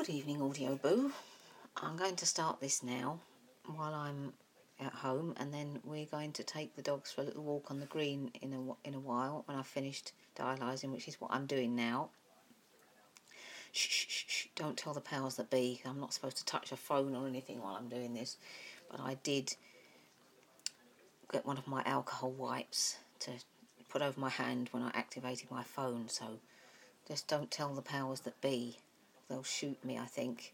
Good evening, Audio Boo. I'm going to start this now while I'm at home, and then we're going to take the dogs for a little walk on the green in a while when I've finished dialysing, which is what I'm doing now. Shh, shh, shh, shh. Don't tell the powers that be. I'm not supposed to touch a phone or anything while I'm doing this, but I did get one of my alcohol wipes to put over my hand when I activated my phone, so just don't tell the powers that be. They'll shoot me, I think.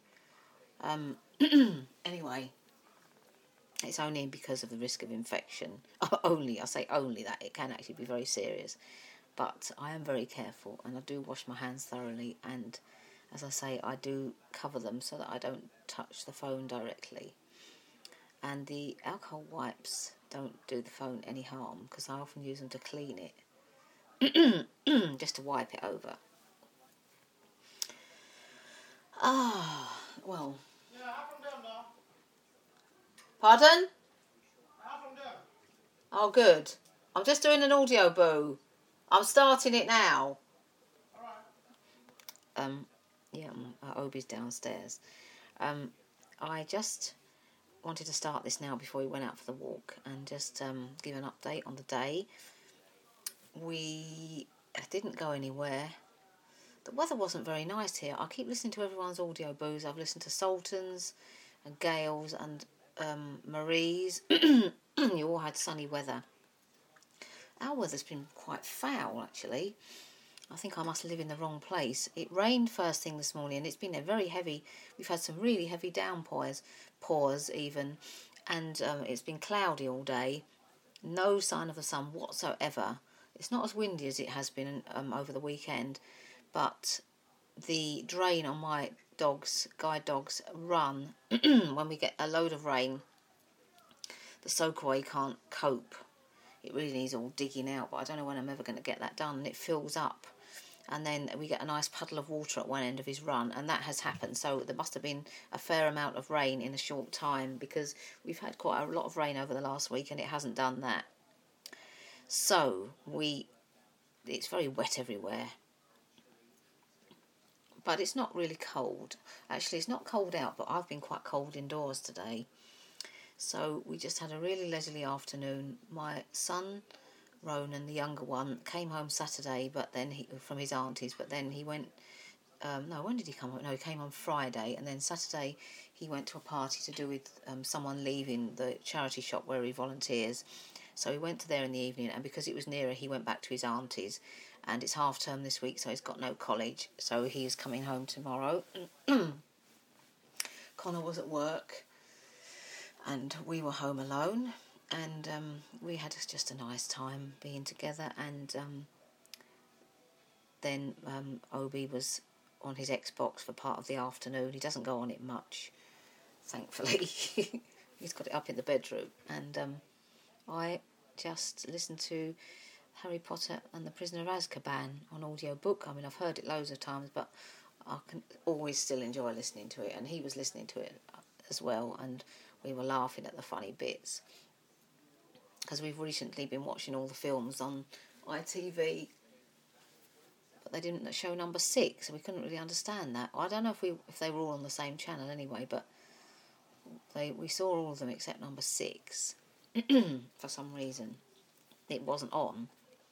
Anyway, it's only because of the risk of infection. I say only that. It can actually be very serious. But I am very careful, and I do wash my hands thoroughly, and as I say, I do cover them so that I don't touch the phone directly. And the alcohol wipes don't do the phone any harm, because I often use them to clean it. Just to wipe it over. Well. Yeah, I'm from them now. Pardon? I'm from them. Oh, good. I'm just doing an audio boo. I'm starting it now. All right. Yeah, Obi's downstairs. I just wanted to start this now before we went out for the walk and just give an update on the day. We didn't go anywhere. The weather wasn't very nice here. I keep listening to everyone's audio boos. I've listened to Sultan's and Gail's and Marie's. You all had sunny weather. Our weather's been quite foul, actually. I think I must live in the wrong place. It rained first thing this morning, and it's been a very heavy. We've had some really heavy downpours, even, and it's been cloudy all day. No sign of the sun whatsoever. It's not as windy as it has been over the weekend, but the drain on my guide dogs run when we get a load of rain. The soakaway can't cope. It really needs all digging out, but I don't know when I'm ever going to get that done. And it fills up, and then we get a nice puddle of water at one end of his run, and that has happened. So there must have been a fair amount of rain in a short time, because we've had quite a lot of rain over the last week, and it hasn't done that. So it's very wet everywhere. But it's not really cold. Actually, it's not cold out, but I've been quite cold indoors today. So we just had a really leisurely afternoon. My son, Ronan, the younger one, came home Saturday, but then from his auntie's, but then he went... when did he come home? No, he came on Friday, and then Saturday he went to a party to do with someone leaving the charity shop where he volunteers. So he went to there in the evening, and because it was nearer, he went back to his auntie's. And it's half term this week, so he's got no college, so he's coming home tomorrow. Connor was at work, and we were home alone, and we had just a nice time being together. And then Obi was on his Xbox for part of the afternoon. He doesn't go on it much, thankfully. He's got it up in the bedroom, and I just listened to Harry Potter and the Prisoner of Azkaban on audiobook. I mean, I've heard it loads of times, but I can always still enjoy listening to it, and he was listening to it as well, and we were laughing at the funny bits, because we've recently been watching all the films on ITV, but they didn't show number 6, so we couldn't really understand that. I don't know if they were all on the same channel anyway, but we saw all of them except number 6 for some reason. It wasn't on.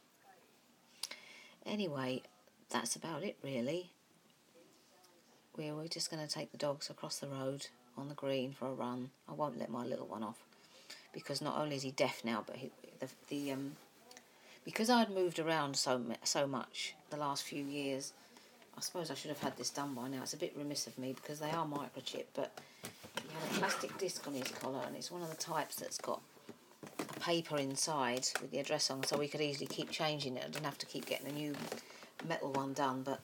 Anyway, that's about it, really. We're just going to take the dogs across the road on the green for a run. I won't let my little one off, because not only is he deaf now, but because I'd moved around so much the last few years, I suppose I should have had this done by now. It's a bit remiss of me, because they are microchipped, but he had a plastic disc on his collar, and it's one of the types that's got a paper inside with the address on, so we could easily keep changing it. I didn't have to keep getting a new metal one done, but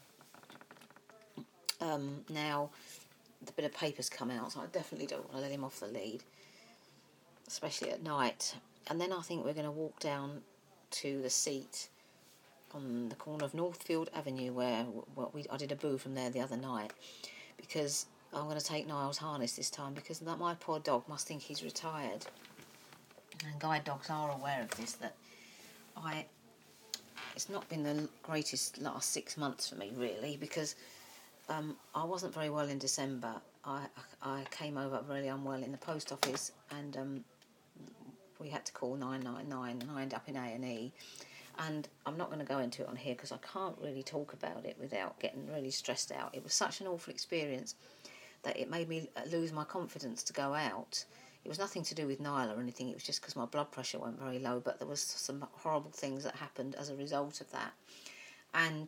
now the bit of paper's come out, so I definitely don't want to let him off the lead, especially at night. And then I think we're going to walk down to the seat on the corner of Northfield Avenue, where I did a boo from there the other night, because I'm going to take Niall's harness this time, because my poor dog must think he's retired. And guide dogs are aware of this, that it's not been the greatest last 6 months for me, really, because I wasn't very well in December. I came over really unwell in the post office, and we had to call 999, and I ended up in A&E. And I'm not going to go into it on here because I can't really talk about it without getting really stressed out. It was such an awful experience that it made me lose my confidence to go out. It was nothing to do with Nyla or anything. It was just because my blood pressure went very low. But there was some horrible things that happened as a result of that. And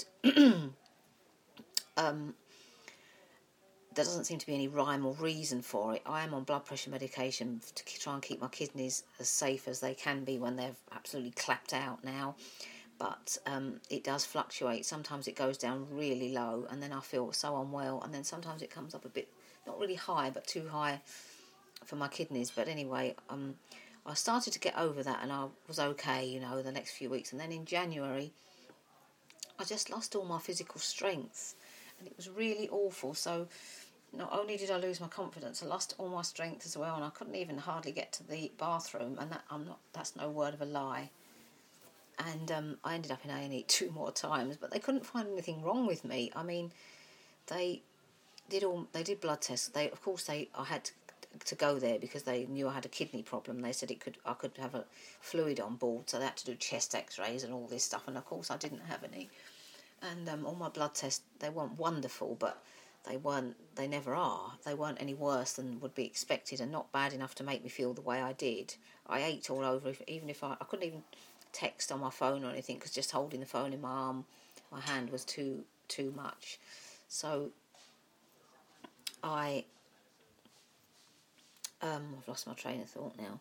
there doesn't seem to be any rhyme or reason for it. I am on blood pressure medication to try and keep my kidneys as safe as they can be when they're absolutely clapped out now. But it does fluctuate. Sometimes it goes down really low, and then I feel so unwell. And then sometimes it comes up a bit, not really high, but too high for my kidneys. But anyway, I started to get over that, and I was okay, the next few weeks. And then in January, I just lost all my physical strength, and it was really awful. So not only did I lose my confidence, I lost all my strength as well, and I couldn't even hardly get to the bathroom, and that's no word of a lie. And I ended up in A&E 2 more times, but they couldn't find anything wrong with me. I mean, they did blood tests. I had to go there because they knew I had a kidney problem. They said I could have a fluid on board, so they had to do chest X-rays and all this stuff. And of course, I didn't have any. And all my blood tests, they weren't wonderful, but they never are. They weren't any worse than would be expected, and not bad enough to make me feel the way I did. I ached all over, even if I couldn't even text on my phone or anything, because just holding the phone in my hand was too much. So I've lost my train of thought now.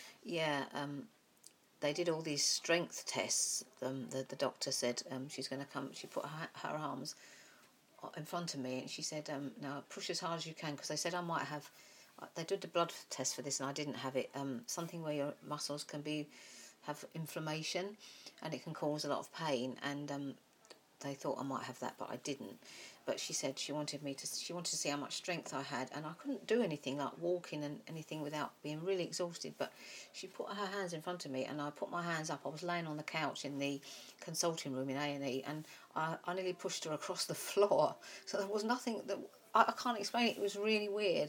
They did all these strength tests. The doctor said she's going to come. She put her arms in front of me, and she said, "Now push as hard as you can," because they said I might have. They did the blood test for this, and I didn't have it. Something where your muscles can have inflammation, and it can cause a lot of pain. And they thought I might have that, but I didn't. But she said she wanted to see how much strength I had, and I couldn't do anything like walking and anything without being really exhausted. But she put her hands in front of me, and I put my hands up. I was laying on the couch in the consulting room in A&E, and I nearly pushed her across the floor. So there was nothing that I can't explain it. It was really weird.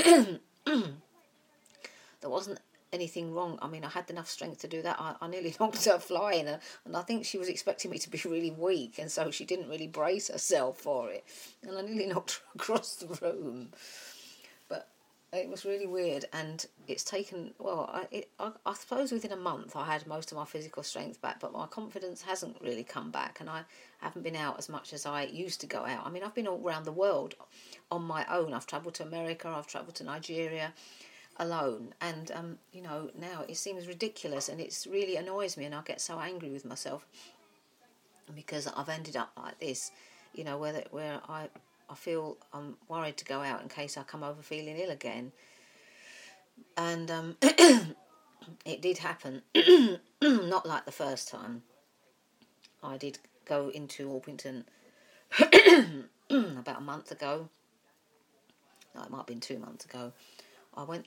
There wasn't anything wrong. I mean, I had enough strength to do that. I nearly knocked her flying, and I think she was expecting me to be really weak, and so she didn't really brace herself for it, and I nearly knocked her across the room. But it was really weird, and it's taken, I suppose within a month I had most of my physical strength back, but my confidence hasn't really come back, and I haven't been out as much as I used to go out. I mean, I've been all around the world on my own. I've travelled to America, I've travelled to Nigeria alone, and now it seems ridiculous, and it really annoys me, and I get so angry with myself because I've ended up like this, where I feel I'm worried to go out in case I come over feeling ill again. And it did happen. Not like the first time. I did go into Orpington about a month ago. No, it might have been 2 months ago. I wanted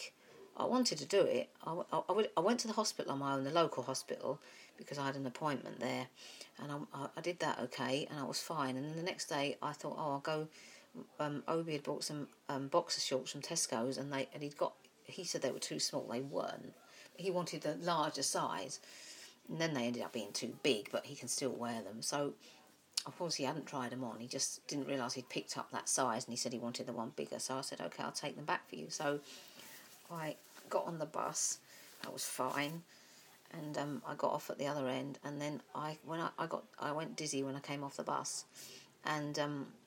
to do it. I went to the hospital on my own, the local hospital, because I had an appointment there, and I did that okay, and I was fine. And then the next day I thought, I'll go. Obi had bought some boxer shorts from Tesco's, and he said they were too small. They weren't. He wanted the larger size, and then they ended up being too big, but he can still wear them. So of course he hadn't tried them on. He just didn't realise he'd picked up that size, and he said he wanted the one bigger. So I said, okay, I'll take them back for you. So I got on the bus. I was fine, and I got off at the other end. And then I went dizzy when I came off the bus, and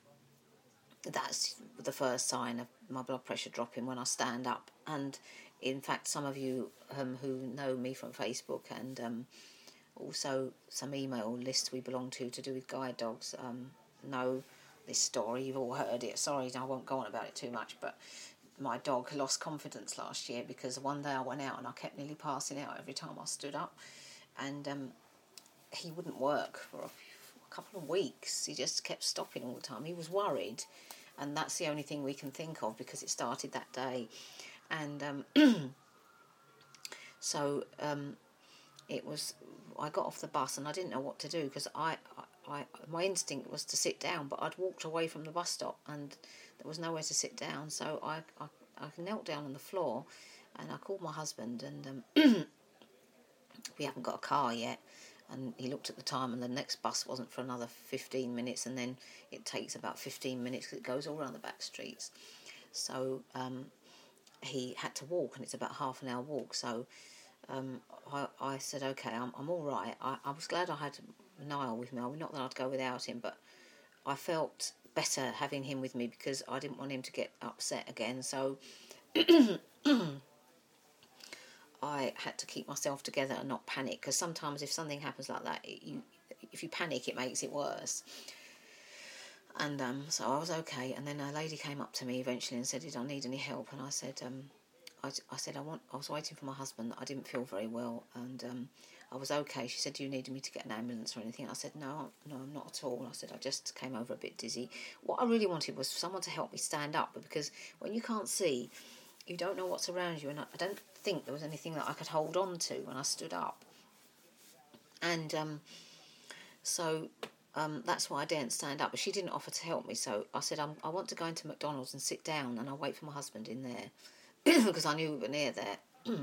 that's the first sign of my blood pressure dropping when I stand up. And in fact, some of you who know me from Facebook and also some email lists we belong to do with guide dogs know this story. You've all heard it. Sorry, I won't go on about it too much, but my dog lost confidence last year because one day I went out and I kept nearly passing out every time I stood up, and he wouldn't work for a couple of weeks. He just kept stopping all the time. He was worried, and that's the only thing we can think of because it started that day. And so it was, I got off the bus and I didn't know what to do because I my instinct was to sit down, but I'd walked away from the bus stop and there was nowhere to sit down. So I knelt down on the floor and I called my husband, and we haven't got a car yet. And he looked at the time, and the next bus wasn't for another 15 minutes, and then it takes about 15 minutes because it goes all around the back streets. So he had to walk, and it's about half an hour walk. So I said, okay, I'm all right. I was glad I had Niall with me. Not that I'd go without him, but I felt better having him with me because I didn't want him to get upset again. So I had to keep myself together and not panic, because sometimes if something happens like that, if you panic, it makes it worse. And so I was okay. And then a lady came up to me eventually and said, "Did I need any help?" And I said, I said I was waiting for my husband. I didn't feel very well, and I was okay. She said, "Do you need me to get an ambulance or anything?" I said, "No, not at all." I said, "I just came over a bit dizzy." What I really wanted was for someone to help me stand up, because when you can't see, you don't know what's around you, and I don't think there was anything that I could hold on to when I stood up. And so that's why I didn't stand up. But she didn't offer to help me, so I said, I want to go into McDonald's and sit down, and I'll wait for my husband in there, because I knew we were near there.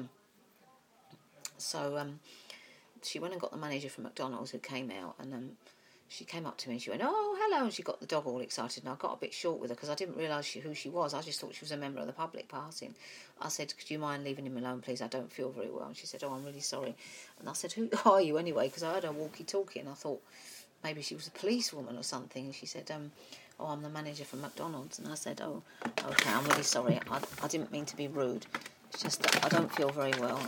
So she went and got the manager from McDonald's, who came out, and she came up to me and she went, "Oh, hello," and she got the dog all excited, and I got a bit short with her because I didn't realise who she was. I just thought she was a member of the public passing. I said, "Could you mind leaving him alone, please? I don't feel very well." And she said, "Oh, I'm really sorry." And I said, "Who are you anyway?" Because I heard her walkie-talkie, and I thought maybe she was a policewoman or something. And she said, "Oh, I'm the manager from McDonald's." And I said, "Oh, okay, I'm really sorry. I didn't mean to be rude. It's just that I don't feel very well,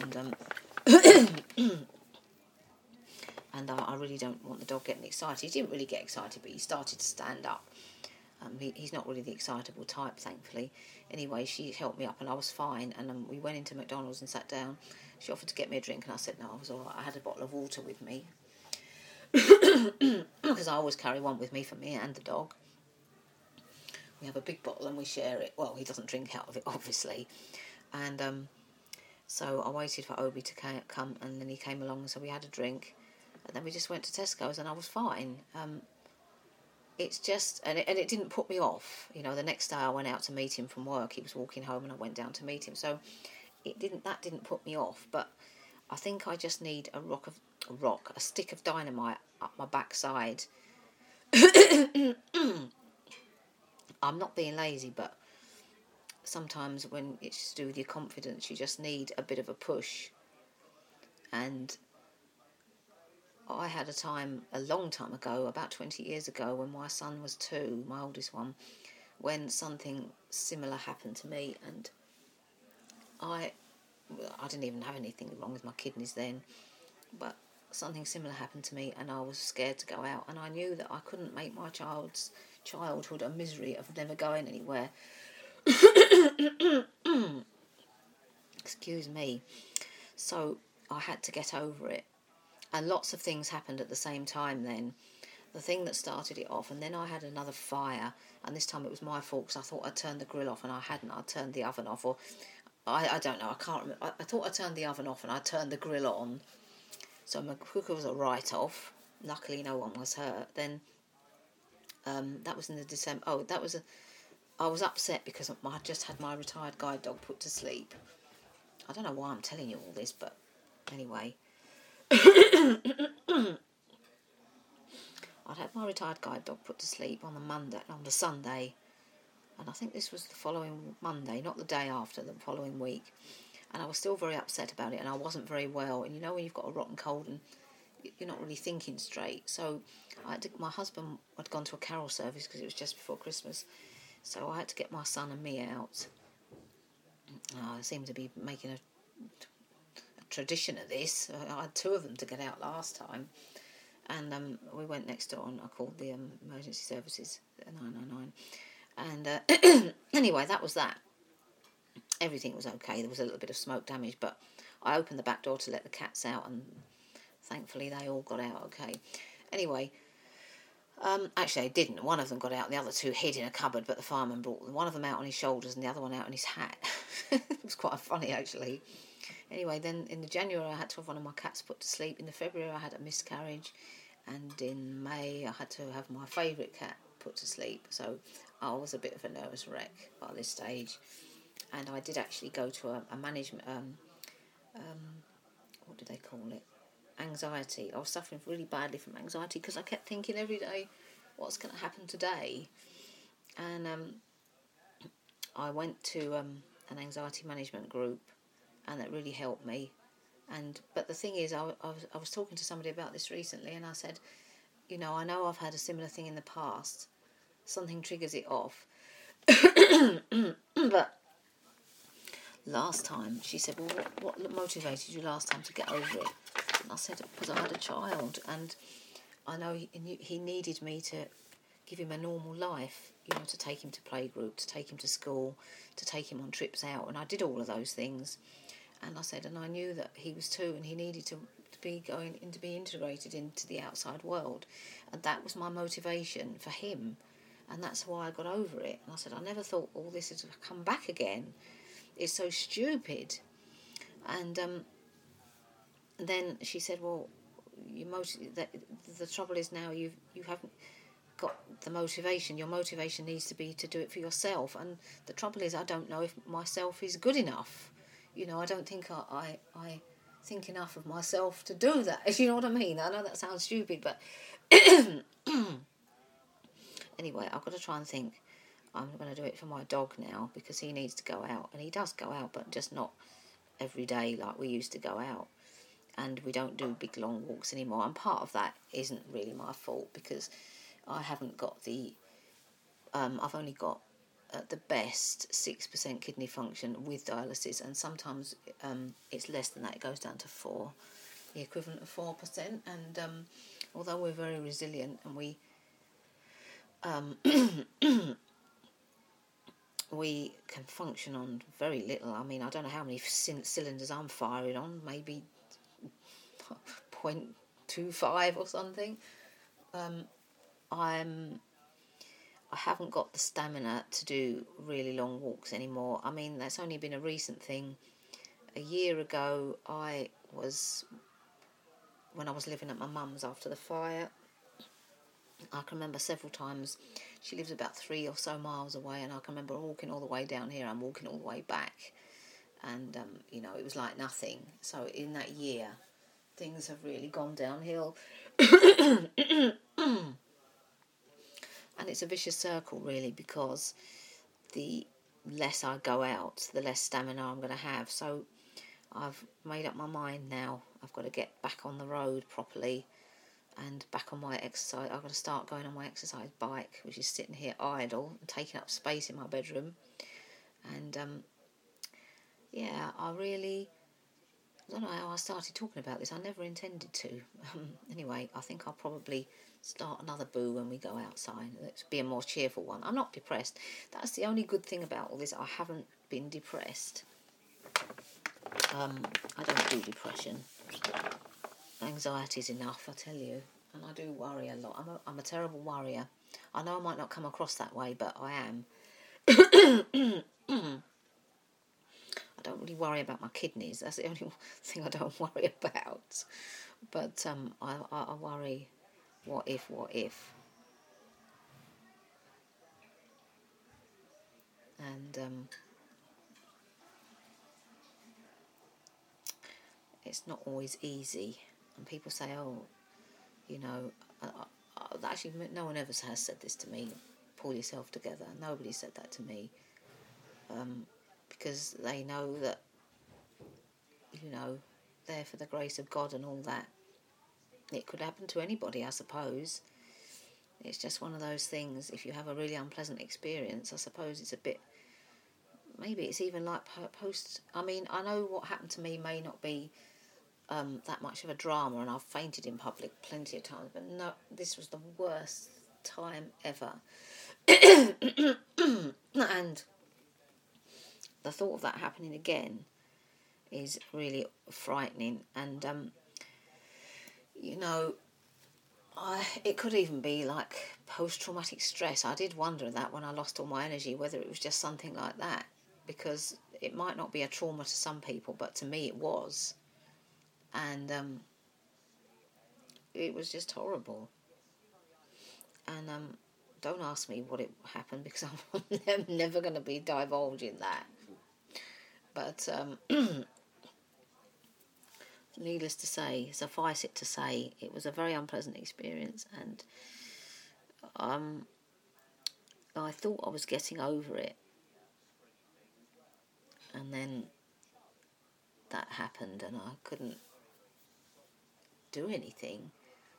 and I really don't want the dog getting excited." He didn't really get excited, but he started to stand up. He's not really the excitable type, thankfully. Anyway, she helped me up and I was fine, and we went into McDonald's and sat down. She offered to get me a drink and I said no, I was all right. I had a bottle of water with me because I always carry one with me for me and the dog. We have a big bottle and we share it. Well, he doesn't drink out of it, obviously. And so I waited for Obi to come, and then he came along, and so we had a drink. And then we just went to Tesco's and I was fine. It's just, and it didn't put me off. You know, the next day I went out to meet him from work. He was walking home and I went down to meet him. So that didn't put me off. But I think I just need a stick of dynamite up my backside. I'm not being lazy, but sometimes when it's to do with your confidence, you just need a bit of a push. And I had a time, a long time ago, about 20 years ago, when my son was 2, my oldest one, when something similar happened to me, and I didn't even have anything wrong with my kidneys then, but something similar happened to me, and I was scared to go out, and I knew that I couldn't make my child's childhood a misery of never going anywhere. Excuse me. So I had to get over it. And lots of things happened at the same time then. The thing that started it off, and then I had another fire, and this time it was my fault because I thought I'd turned the grill off and I hadn't. I'd turned the oven off, or I don't know, I can't remember. I thought I turned the oven off and I turned the grill on. So my cooker was a write-off. Luckily no one was hurt. Then that was in the December. I was upset because I just had my retired guide dog put to sleep. I don't know why I'm telling you all this, but anyway. I'd had my retired guide dog put to sleep on the Sunday, and I think this was the following Monday, not the day after, the following week, and I was still very upset about it, and I wasn't very well, and you know when you've got a rotten cold and you're not really thinking straight, so my husband had gone to a carol service because it was just before Christmas, so I had to get my son and me out. I seem to be making a tradition of this. I had 2 of them to get out last time, and we went next door and I called the emergency services, 999, and anyway, that was that. Everything was okay. There was a little bit of smoke damage, but I opened the back door to let the cats out, and thankfully they all got out okay. Anyway, actually they didn't. One of them got out and the other 2 hid in a cupboard, but the fireman brought one of them out on his shoulders and the other one out on his hat. It was quite funny actually. Anyway, then in the January I had to have one of my cats put to sleep. In the February I had a miscarriage, and in May I had to have my favourite cat put to sleep, so I was a bit of a nervous wreck by this stage, and I did actually go to a management, what do they call it, anxiety. I was suffering really badly from anxiety because I kept thinking every day, what's going to happen today? And I went to an anxiety management group, and that really helped me. But the thing is, I was talking to somebody about this recently, and I said, I know I've had a similar thing in the past. Something triggers it off. But last time, she said, well, what motivated you last time to get over it? And I said, because I had a child, and I know he needed me to give him a normal life, to take him to playgroup, to take him to school, to take him on trips out, and I did all of those things. And I said, and I knew that he was 2 and he needed to be integrated into the outside world. And that was my motivation for him. And that's why I got over it. And I said, I never thought all this had come back again. It's so stupid. And then she said, well, the trouble is now you haven't got the motivation. Your motivation needs to be to do it for yourself. And the trouble is I don't know if myself is good enough. I don't think I think enough of myself to do that, if you know what I mean. I know that sounds stupid, but anyway, I've got to try and think. I'm going to do it for my dog now, because he needs to go out, and he does go out, but just not every day like we used to go out, and we don't do big long walks anymore, and part of that isn't really my fault, because I haven't got I've only got at the best 6% kidney function with dialysis, and sometimes it's less than that. It goes down to 4, the equivalent of 4%. And although we're very resilient and we we can function on very little. I mean, I don't know how many cylinders I'm firing on, maybe 0.25 or something. I haven't got the stamina to do really long walks anymore. I mean, that's only been a recent thing. A year ago, when I was living at my mum's after the fire, I can remember several times. She lives about 3 or so miles away, and I can remember walking all the way down here and walking all the way back. And, it was like nothing. So in that year, things have really gone downhill. And it's a vicious circle, really, because the less I go out, the less stamina I'm going to have. So I've made up my mind now. I've got to get back on the road properly and back on my exercise. I've got to start going on my exercise bike, which is sitting here idle and taking up space in my bedroom. And, I don't know how I started talking about this. I never intended to. Anyway, I think I'll probably start another boo when we go outside. Let's be a more cheerful one. I'm not depressed. That's the only good thing about all this. I haven't been depressed. I don't do depression. Anxiety's enough, I tell you. And I do worry a lot. I'm a terrible worrier. I know I might not come across that way, but I am. I don't really worry about my kidneys. That's the only thing I don't worry about. But I worry, what if? And it's not always easy. And people say, actually no one ever has said this to me, pull yourself together. Nobody said that to me. Because they know that, they're for the grace of God and all that. It could happen to anybody, I suppose. It's just one of those things. If you have a really unpleasant experience, I suppose it's a bit, maybe it's even like post. I mean, I know what happened to me may not be that much of a drama, and I've fainted in public plenty of times, but no, this was the worst time ever. And the thought of that happening again is really frightening. And it could even be like post-traumatic stress. I did wonder that when I lost all my energy, whether it was just something like that, because it might not be a trauma to some people, but to me it was. And it was just horrible. And don't ask me what it happened, because I'm never going to be divulging that. But needless to say, suffice it to say, it was a very unpleasant experience, and I thought I was getting over it, and then that happened, and I couldn't do anything.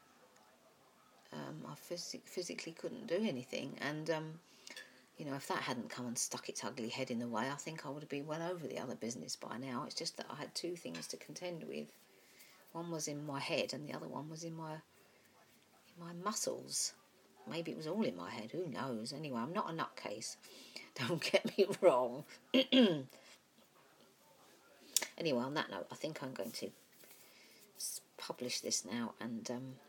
I physically couldn't do anything, and if that hadn't come and stuck its ugly head in the way, I think I would have been well over the other business by now. It's just that I had two things to contend with. One was in my head, and the other one was in my muscles. Maybe it was all in my head, who knows? Anyway, I'm not a nutcase. Don't get me wrong. Anyway, on that note, I think I'm going to publish this now, and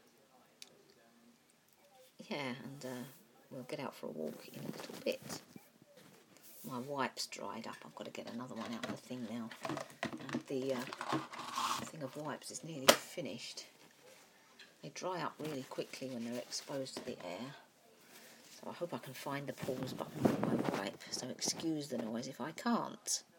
we'll get out for a walk in a little bit. My wipes dried up. I've got to get another one out of the thing now. And the thing of wipes is nearly finished. They dry up really quickly when they're exposed to the air. So I hope I can find the pause button on my wipe, so excuse the noise if I can't.